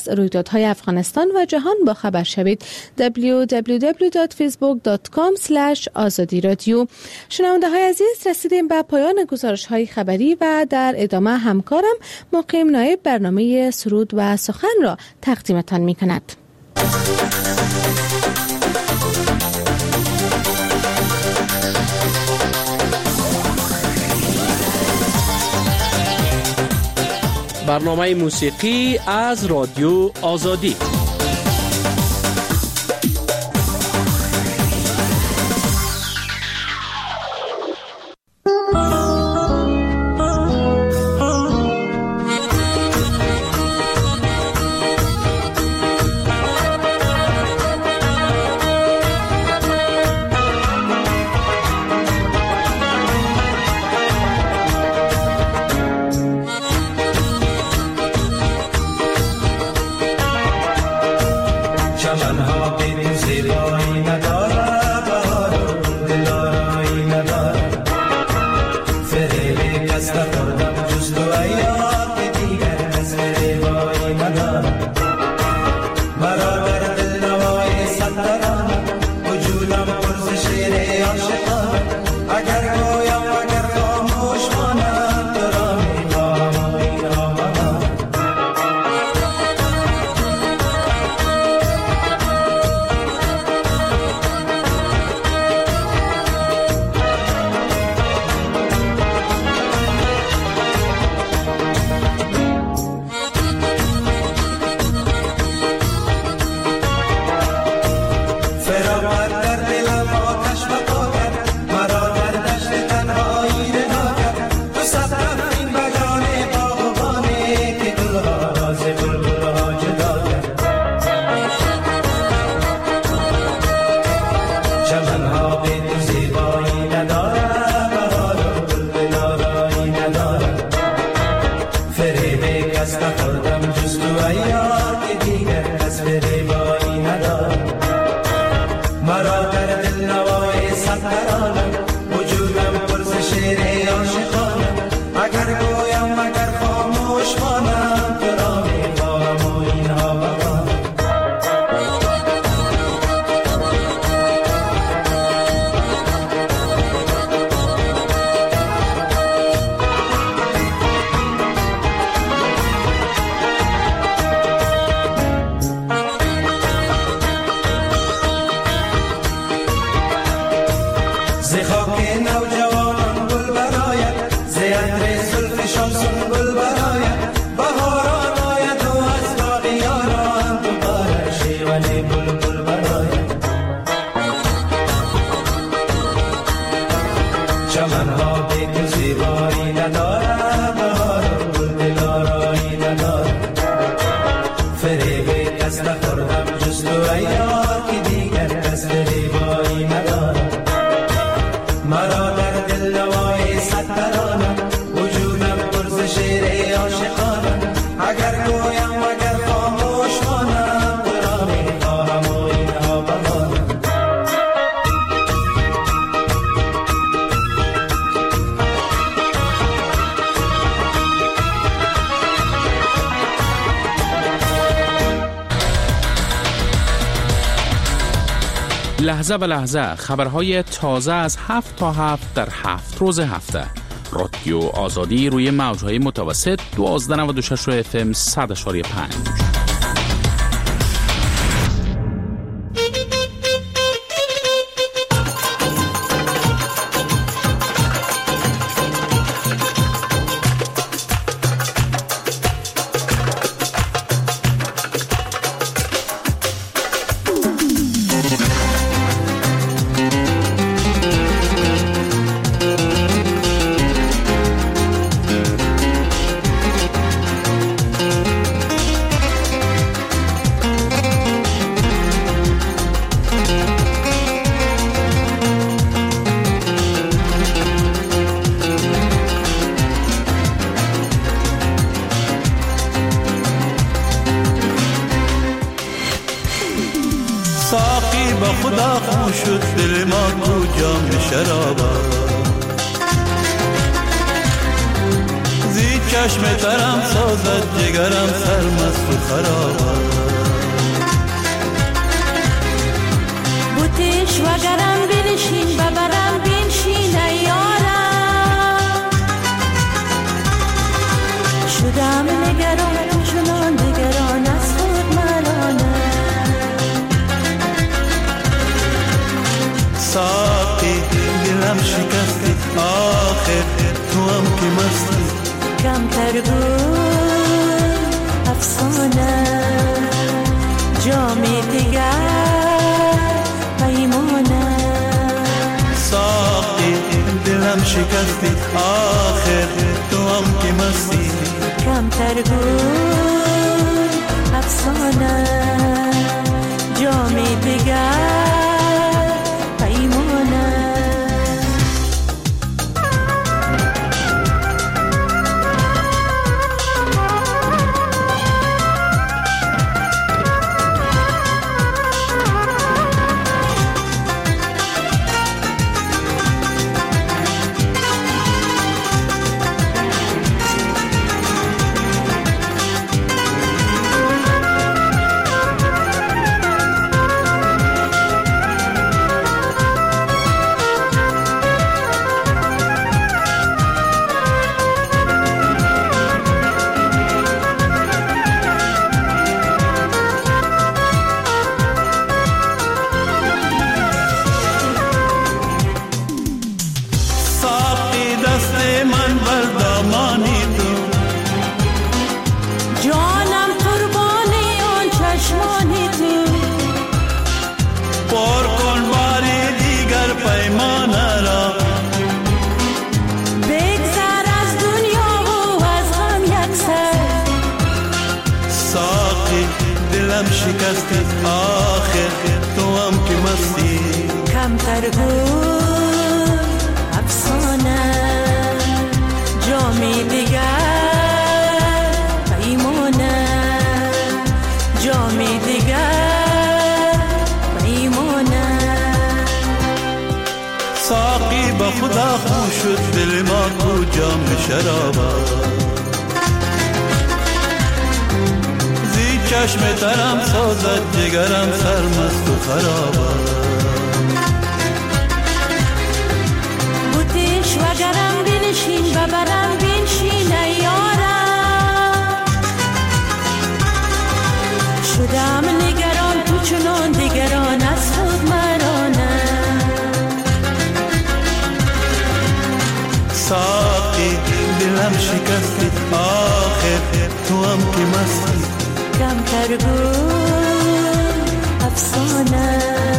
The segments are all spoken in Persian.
رویدادهای افغانستان و جهان با خبر شوید. www.facebook.com/azadi radio. شنونده های عزیز، رسیدیم به پایان گزارش های خبری و در ادامه همکارم مقیم نایب برنامه سرود و سخن را تقدیمتان می کند. برنامه موسیقی از رادیو آزادی. لحظه به لحظه خبرهای تازه از 7 تا 7 در 7 روز هفته. رادیو آزادی روی موجهای متوسط 1296 FM 100.5. ساقی با خدا خو شد دل ما کو جام شرابا زی چشم ترم سازد جگرم سرمست و خراب بوتش و گرم بنشین ببرم بنشین ایارم شدم نگران چنان نگران از خود مرانم ساقی دلم شکستی آخر تو هم که مستی کمتر بود افسانه جامی دیگر پیمانه ساقی دلم شکستی آخر تو هم که مستی کمتر بود افسانه جامی دیگر پیمانه شکستی آخر تو هم که مستی کمتر بود افسانه جامی دیگر پیمانه جامی دیگر پیمانه ساقی با خدا خون شد دل ما کو جام شرابا چشم ترم سازد جگرم سرمست و خرابا بوتش و گرم بنشین ببرم بنشین ایارم شدم نگران تو چنان دیگران از خود مرانم ساقی دلم شکستی آخر تو هم که مستی کمتر بود افسانه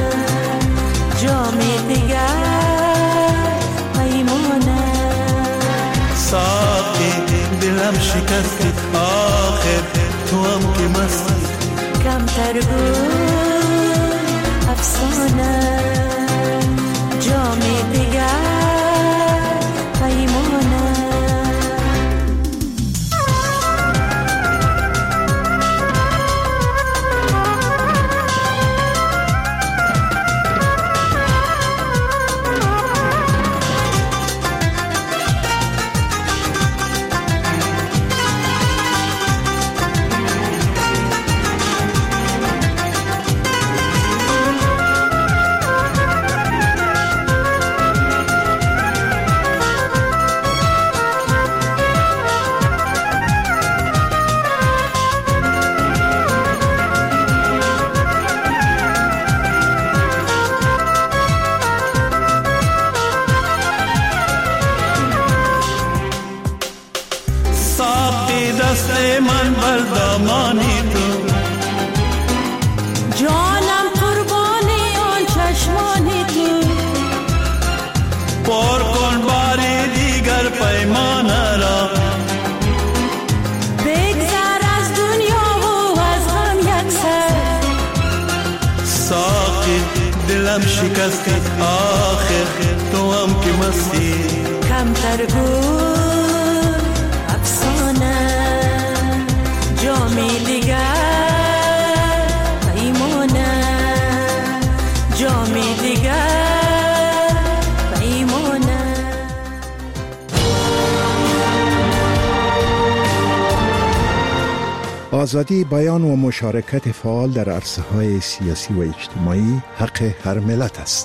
جامی دیگر پیمانه ساقی دلم شکستی آخر تو هم که مستی کمتر بود افسانه جامی دیگر پیمانه من بر دامانی تو جانم قربانی آن چشمانی تو پر کن باری دیگر پیمان را بگذر از دنیا و از غم یکسر ساقی دلم شکستی آخر تو هم که مستی کمتر بود افسانه جامی دیگر پیمانه جامی دیگر پیمانه آزادی بیان و مشارکت فعال در عرصه‌های سیاسی و اجتماعی حق هر ملت است.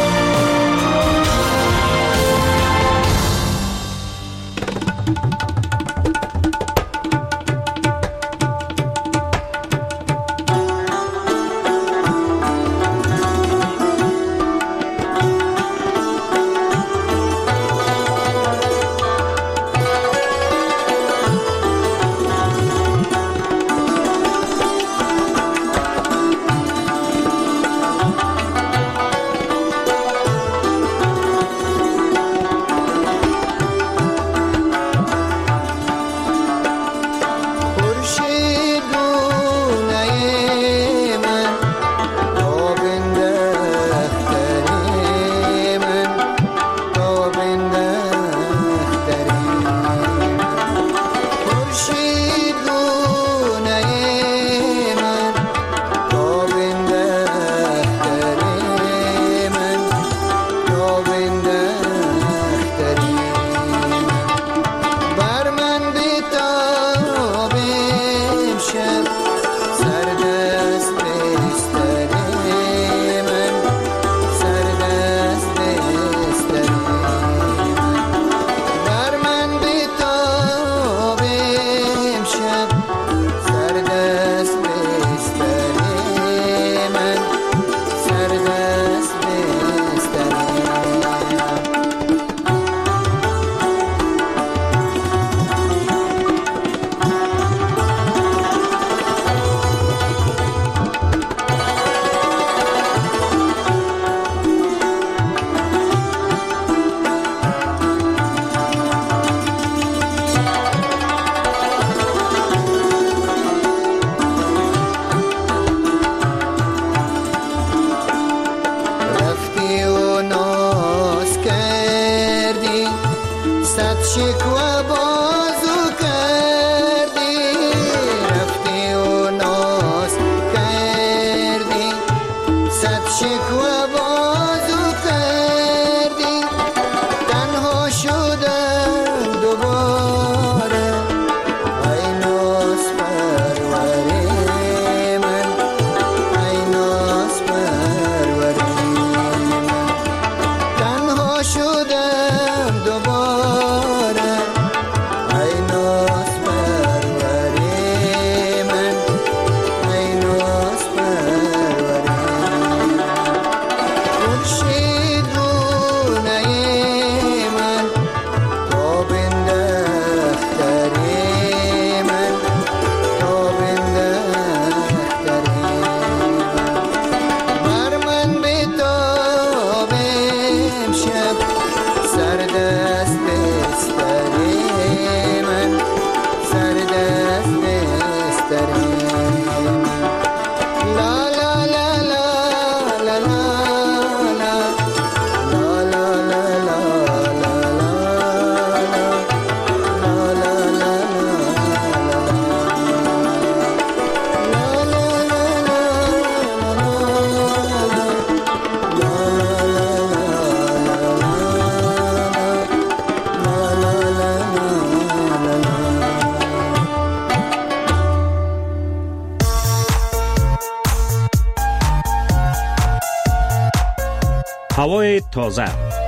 هوای تازه،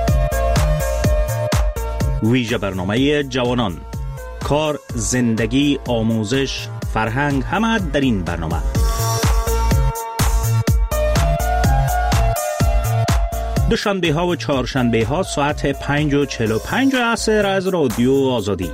ویژه برنامه جوانان، کار، زندگی، آموزش، فرهنگ، همه در این برنامه. دوشنبه ها و چهارشنبه ها ساعت 5:45 عصر از رادیو آزادی.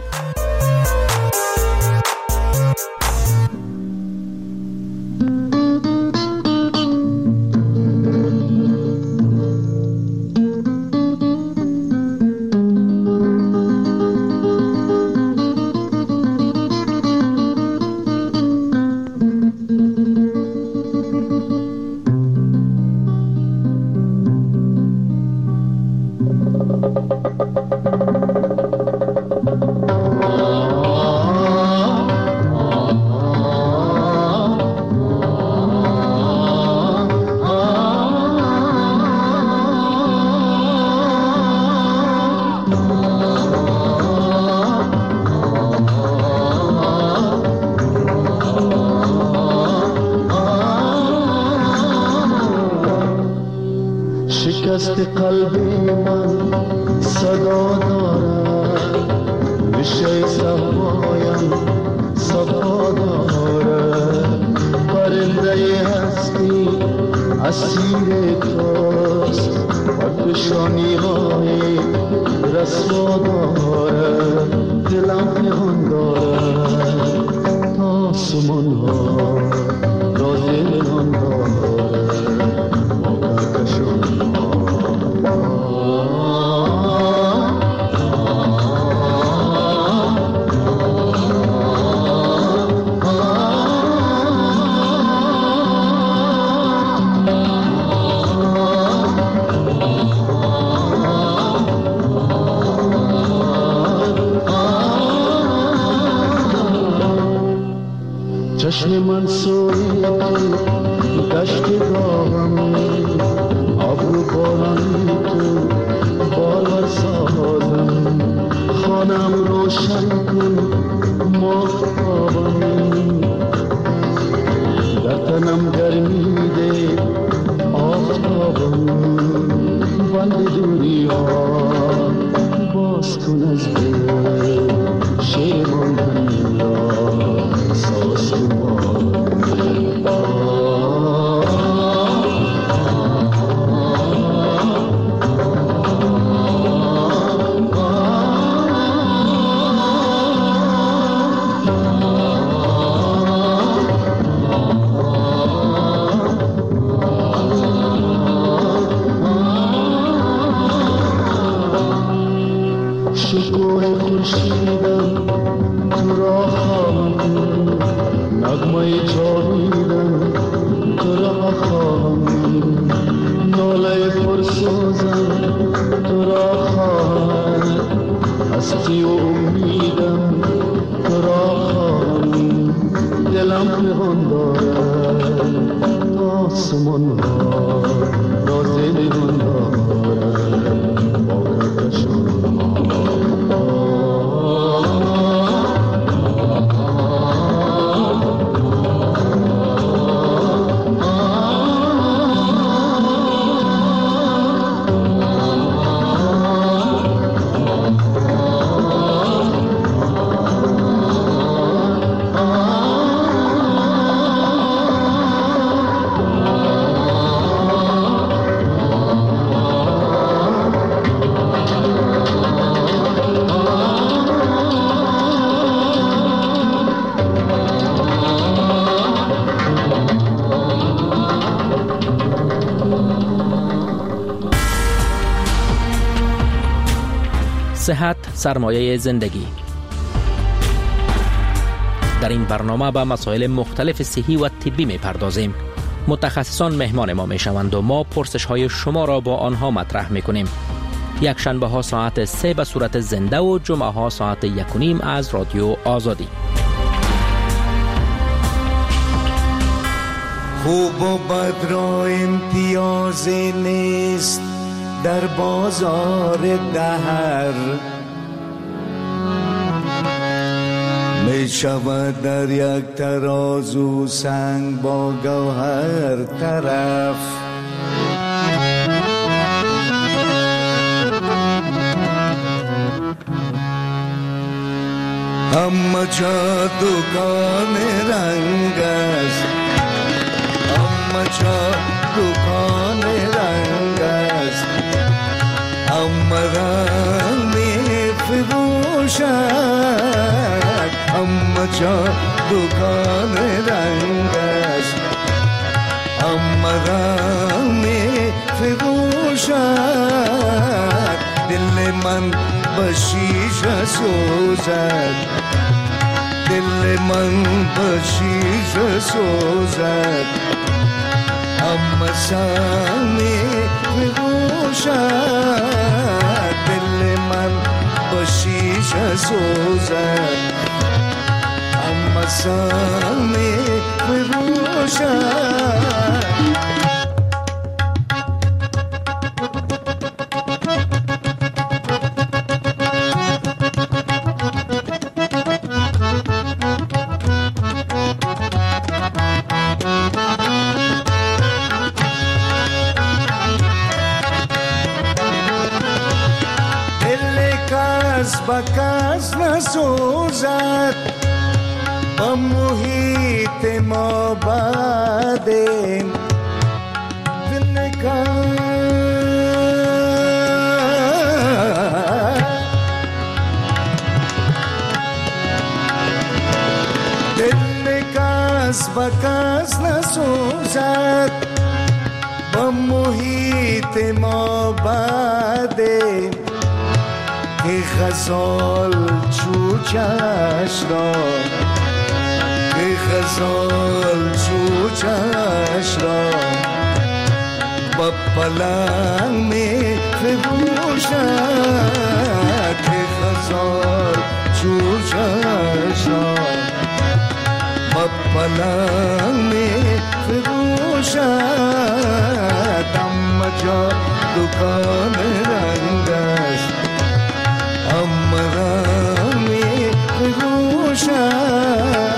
شکست قلب من صدا دارد، ریشه صفایم صفا دارد. پرنده هستی اسیر توست، پرفشانی های رسوا دارد. دلم پیغام دارد تا آسمان ها راز نهان دارد. ما کهکشان چشم من سوی دشت گاهم، ابرو بارانی تو باور سازم. خانم روشن کن ماهتابم، در تنم گرمی ده آفتابم. بند دوری ها باز کن از دل، شیر من همین را ساز کن. شکوه خورشیدم تو را خواهم، نغمه جاویدم تو را خواهم. ناله پرسوزم تو را خواهم، هستی و امیدم تو را خواهم. دلم پیغام دارد آسمان ها راز نهان دارد. با کهکشان صحت سرمایه زندگی. در این برنامه به مسائل مختلف صحی و طبی می پردازیم. متخصصان مهمان ما می شوند و ما پرسش های شما را با آنها مطرح می کنیم. یک شنبه ها ساعت 3 به صورت زنده و جمعه ها ساعت 1:30 از رادیو آزادی. خوب و بد را امتیازی نیست در بازار دهر، می شود در یک ترازو سنگ با گوهر طرف. همه جا دکان رنگ است، همه جا دکان رنگ است. همه رنگ می فروشد، همه جا دکان رنگ است. همه رنگ می فروشد. دل من به شیشه سوزد، دل من به شیشه سوزد. همه سنگ می فروشد، دل من به شیشه سوزد. همه سنگ می فروشد. کس با کس نسوزد با محیط ما باده دل کس با کس نسوزد با محیط ما باده که غزال چوچش را که غزال چوچش را با پلنگ می فروشد که غزال چوچش را با پلنگ می فروشد اما جا دکان رنگ است امرامی بگوشد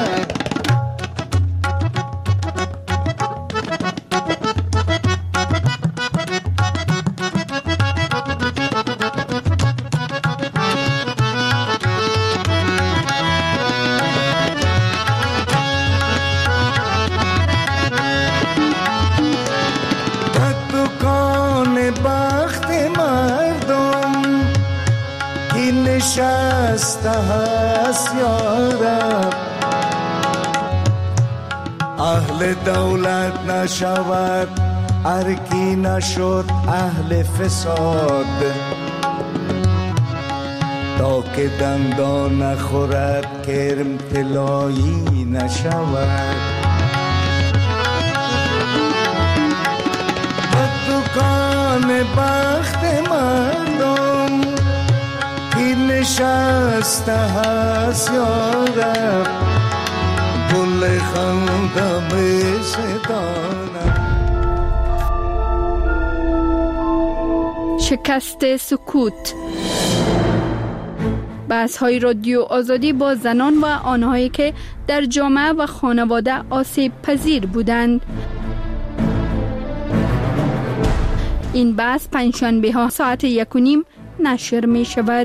دکان بخت مردم کی نشسته هست یارب اهل دولت نشود ارکی نشد اهل فساد تا که دندان نخورد کرم طلایی نشود دکان بخت مردم کی نشسته هست یارب گل خندم ستانم شکست سکوت بحث‌های رادیو آزادی با زنان و آنهایی که در جامعه و خانواده آسیب پذیر بودند. این بحث پنجشنبه ها ساعت 1:30 نشر می شود.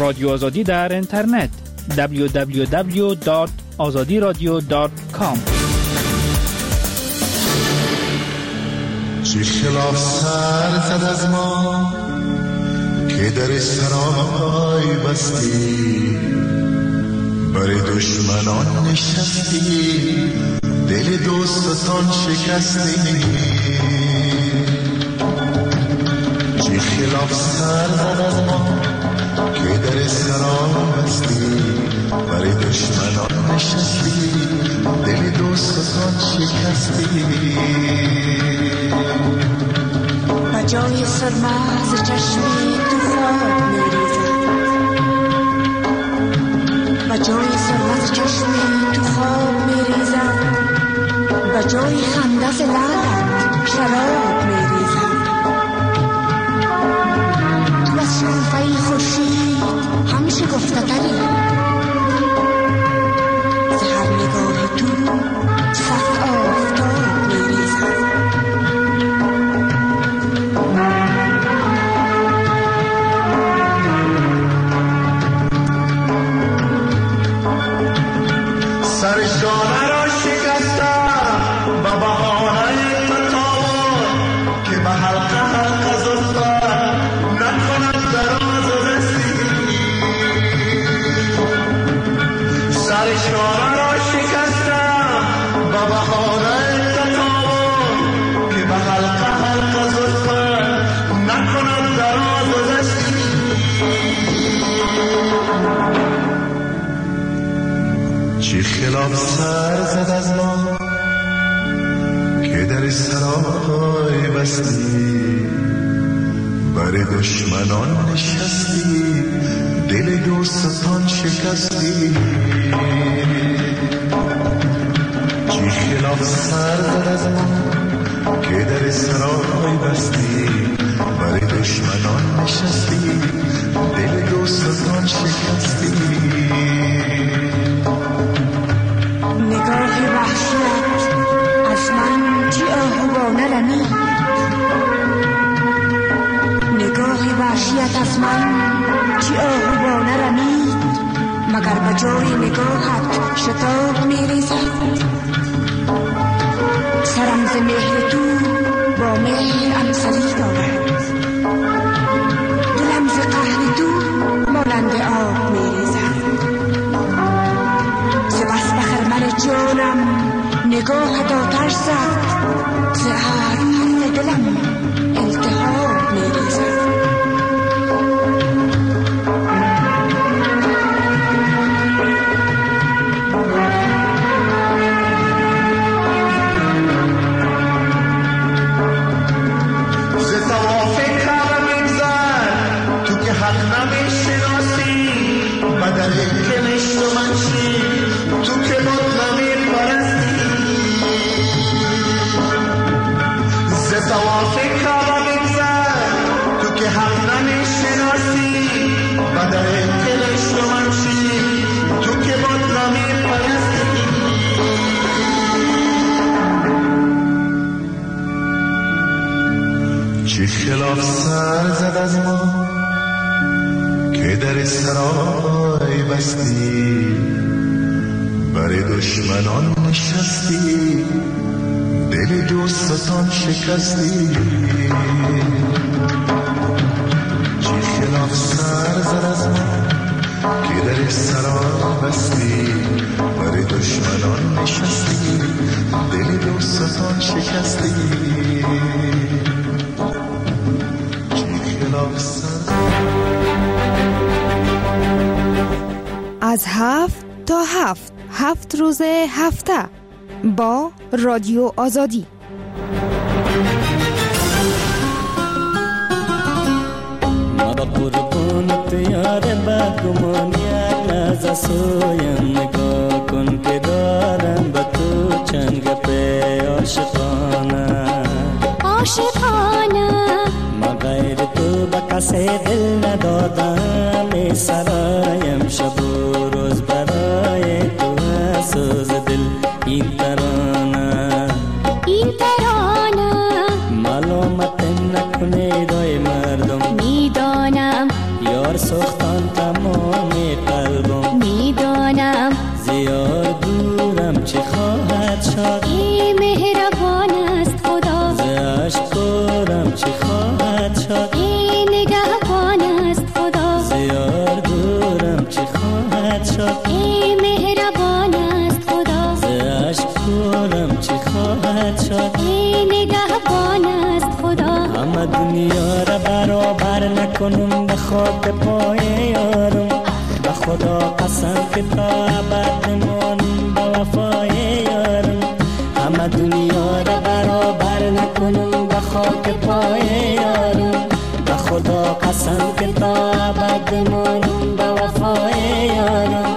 رادیو آزادی در اینترنت www.azadiradio.com. چه خلاف سر زد از ما که در سرای بستی، برای دشمنان نشستی، دل دوستان شکستی. چه خلاف سر زد از ما که در سرای بستی، برای دشمنان نشستی، دل دوستان شکستی. و جای سرماز چشمی تو خواب میریزد، و جای سرماز چشمی تو خواب میریزد، و جای خنده ز لعلت شراب میریزد. تو از شرفه خورشید همیشه گفته تری، ز هر نگاه تو صد آفتاب میریزد. سرشانه را شکستم با بهانه تطاول، که به حلقه حلقه زلفت نکند دراز و رسی. سرشانه را شکستم با بهانه تطاول، که به حلقه حلقه زلفت نکند دراز و رسی. چه خلاف سر زد از ما که در سرای بستی، برای دشمنان نشستی، دل دوستان شکستی. چه خلاف سر زد از ما که در سرای بستی، برای دشمنان نشستی، دل دوستان شکستی. نگاه وحشت از من چی آهوانه رمید، نگاه وحشت از من چی آهوانه رمید، مگر به جای نگاهت شتاب میریزد. سرم ز مهر تو با مهر امسلی دارد، دلم ز قهر تو مانند آب میریزد. ز بس بخرمن جانم نگاه آتش زد، ز هر حرف دلم التهاب میریزد. ز طواف کعبه می‌گذر تو که حق نمی‌شناسی، بدل کنشت و منشی تو که بد نمی‌پرستی. ز طواف کعبه می‌گذر تو که حق نمی‌شناسی، بدل کنشت و منشی تو که بد نمی‌پرستی. چه خلاف سر زد از ما که در سرای بستی، برای دشمنان نشستی، دل دوستان شکستی. چه خلاف سر زد از ما که در سرای بستی، برای دشمنان نشستی، دل دوستان شکستی. از 7 تا 7 روز هفته با رادیو آزادی. ما با قربانت یار بگمان یک لحظه سویم، نگاه کن که دارم به تو چند گپه عاشقانه. ما غیر تو به کسی دل ندادم، سرایم شب و روز برای تو سوز دل. این ترانه ملامت نکنه رای مردم، میدانم یار سختان تمام دارم چی خواهد شد. ای نگهبان است خدا، همه دنیا را برابر نکنم به خاک پای یارم. به خدا قسم که تا ابد بمانم به وفای یارم. همه دنیا را برابر نکنم به خاک پای یارم. به خدا قسم که تا ابد بمانم به وفای یارم.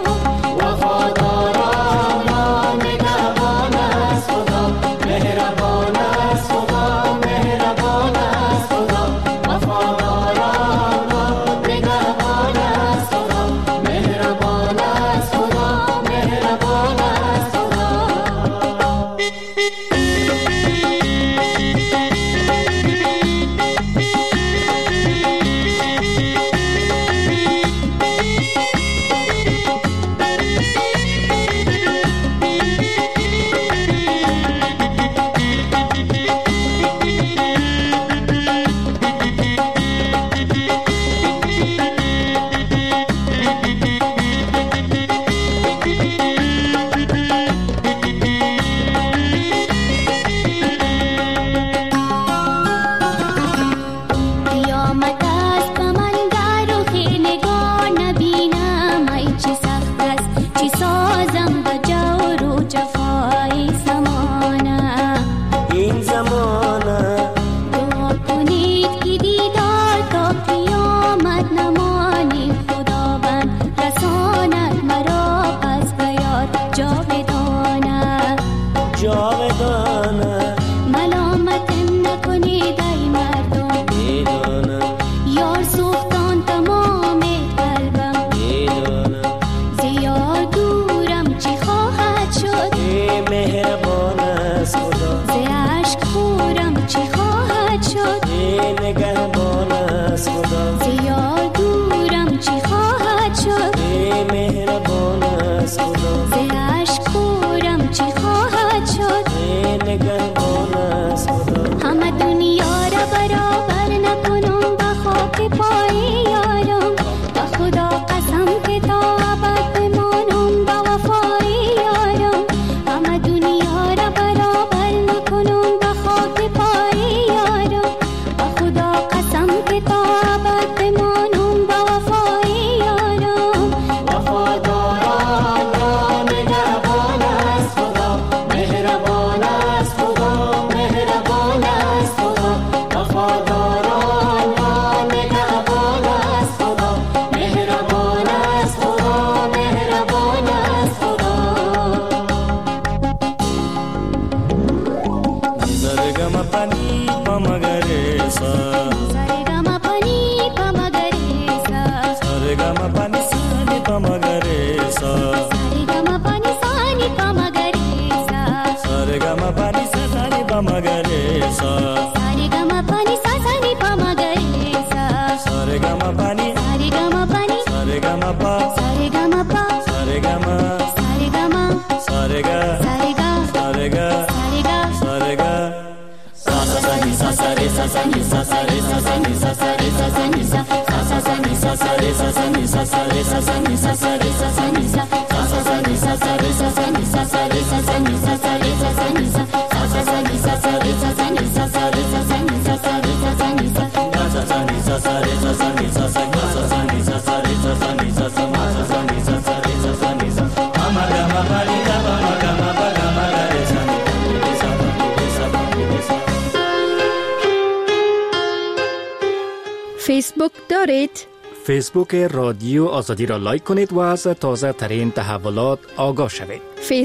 فیسبوک دارید؟ فیسبوک رادیو آزادی را لایک کنید و از تازه ترین تحولات آگاه شوید.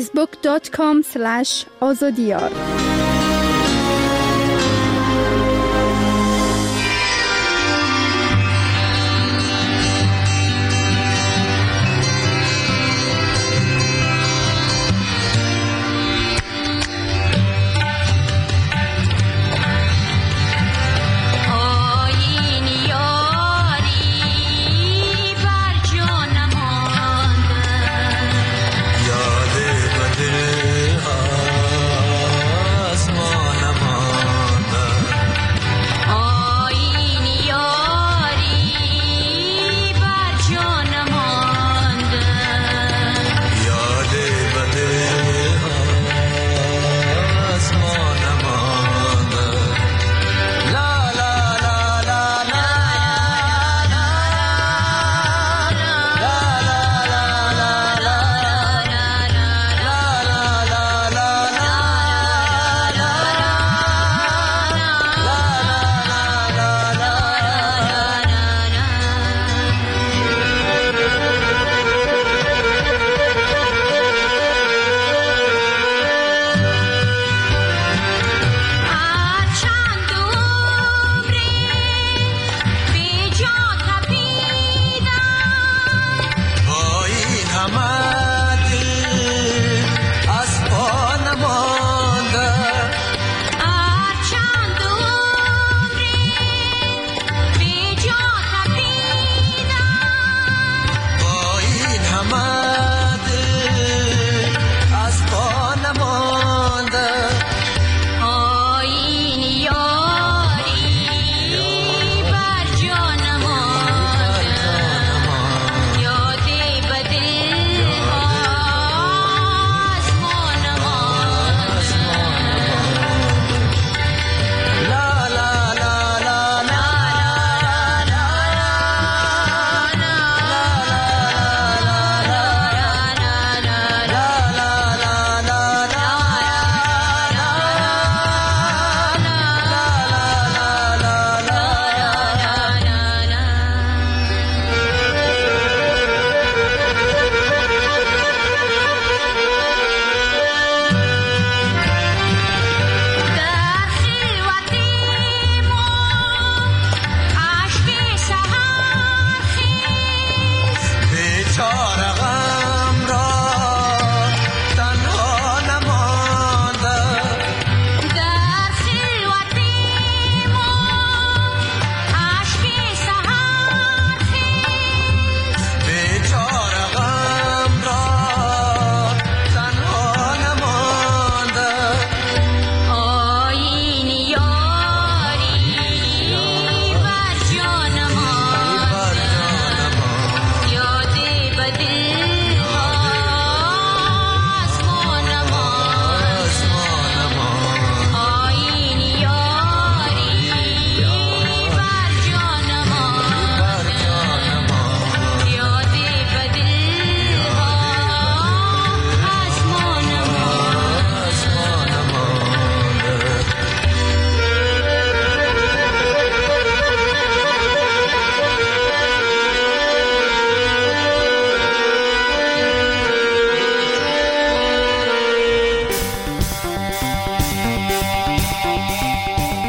facebook.com/azadiyar یاد بدل ها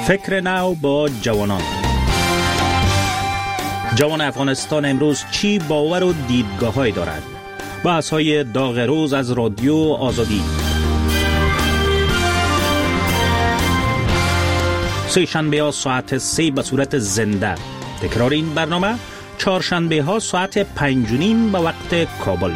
فکر نو با جوانان. جوان افغانستان امروز چی باور و دیدگاه‌هایی دارد؟ بحث‌های داغ روز از رادیو آزادی. سه شنبه ها ساعت 3 به صورت زنده. تکرار این برنامه چهارشنبه ها ساعت 5:30 به وقت کابل.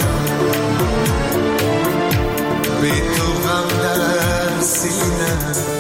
بی تو غم در سینه